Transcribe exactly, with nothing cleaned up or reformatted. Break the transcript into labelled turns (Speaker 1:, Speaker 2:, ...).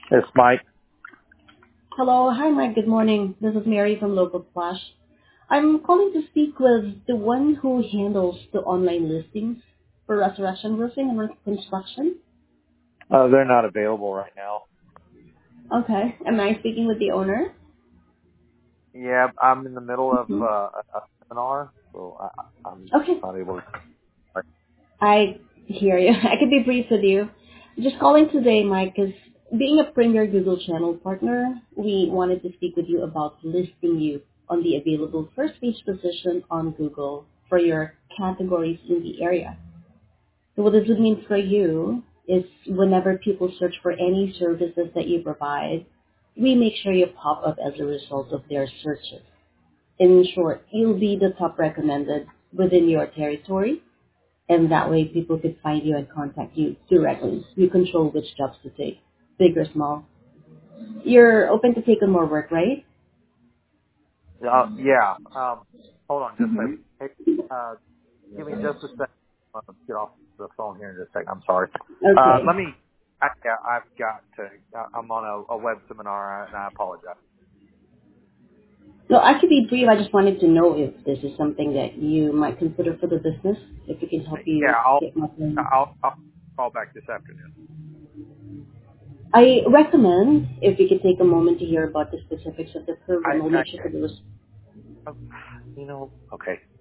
Speaker 1: It's Mike.
Speaker 2: Hello. Hi, Mike. Good morning. This is Mary from Local Flash. I'm calling to speak with the one who handles the online listings for restoration roofing and construction.
Speaker 1: Uh, they're not available right now.
Speaker 2: Okay. Am I speaking with the owner?
Speaker 1: Yeah, I'm in the middle of
Speaker 2: hmm
Speaker 1: uh, a, a seminar, so I, I'm
Speaker 2: Okay.
Speaker 1: not able to.
Speaker 2: I hear you. I can be brief with you. Just calling today, Mike, because being a premier Google channel partner, we wanted to speak with you about listing you on the available first page position on Google for your categories in the area. So what this would mean for you is whenever people search for any services that you provide, we make sure you pop up as a result of their searches. In short, you'll be the top recommended within your territory, and that way people could find you and contact you directly. You control which jobs to take, big or small. You're open to take on more work, right?
Speaker 1: Uh, yeah. Um, hold on just a
Speaker 2: Mm-hmm.
Speaker 1: second. Hey, uh, give me just a second. I'll get off the phone here in just a second. I'm sorry. Uh,
Speaker 2: Okay.
Speaker 1: let me. I, yeah, I've got to. I- I'm on a, a web seminar, and I apologize.
Speaker 2: No, I could be brief. I just wanted to know if this is something that you might consider for the business, if it can help
Speaker 1: Yeah,
Speaker 2: you
Speaker 1: I'll.
Speaker 2: get more money.
Speaker 1: I'll, I'll call back this afternoon.
Speaker 2: I recommend if you could take a moment to hear about the specifics of the
Speaker 1: I.
Speaker 2: program, we'll
Speaker 1: I.
Speaker 2: make sure to do this.
Speaker 1: I you know. Okay.